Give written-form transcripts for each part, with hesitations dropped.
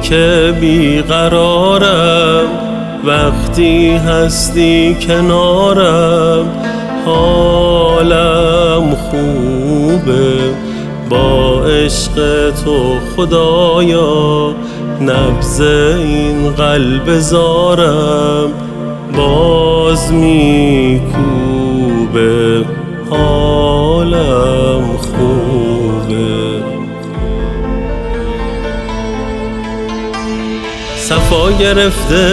که بیقرارم، وقتی هستی کنارم حالم خوبه. با عشق تو خدایا نبض این قلب زارم باز میکوبه، حالم خوبه. صفا گرفته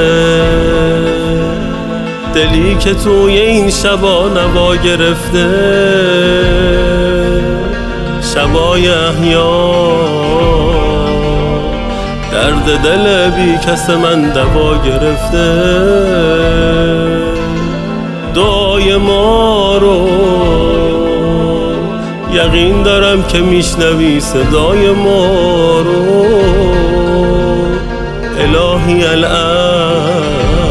دلی که توی این شبا نوا گرفته، شبای احیا درد دل بی کس من دوا گرفته. دعای ما رو یقین دارم که میشنوی، صدای ما رو الهی العفو،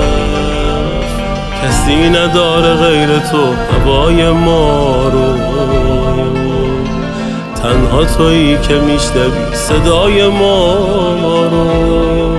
کسی نداره غیر تو هوای ما رو. تنها تویی که میشنوی صدای ما رو.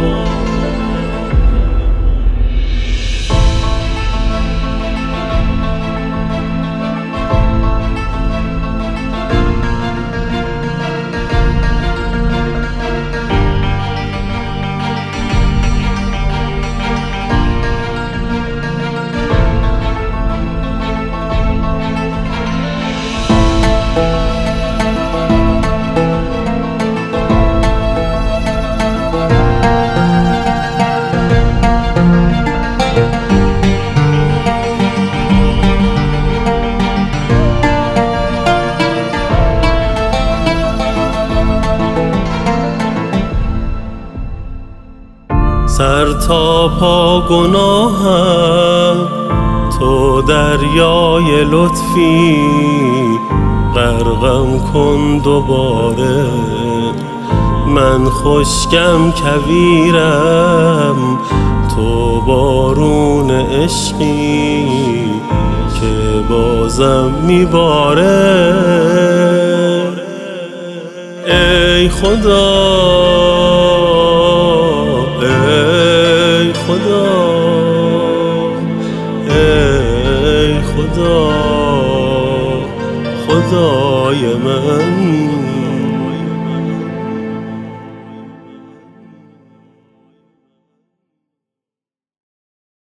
سر تا پا گناهم تو دریای لطفی، غرقم کن دوباره. من خشکم کویرم تو بارون عشقی که بازم میباره. ای خدا ای خدا ای خدا، خدای من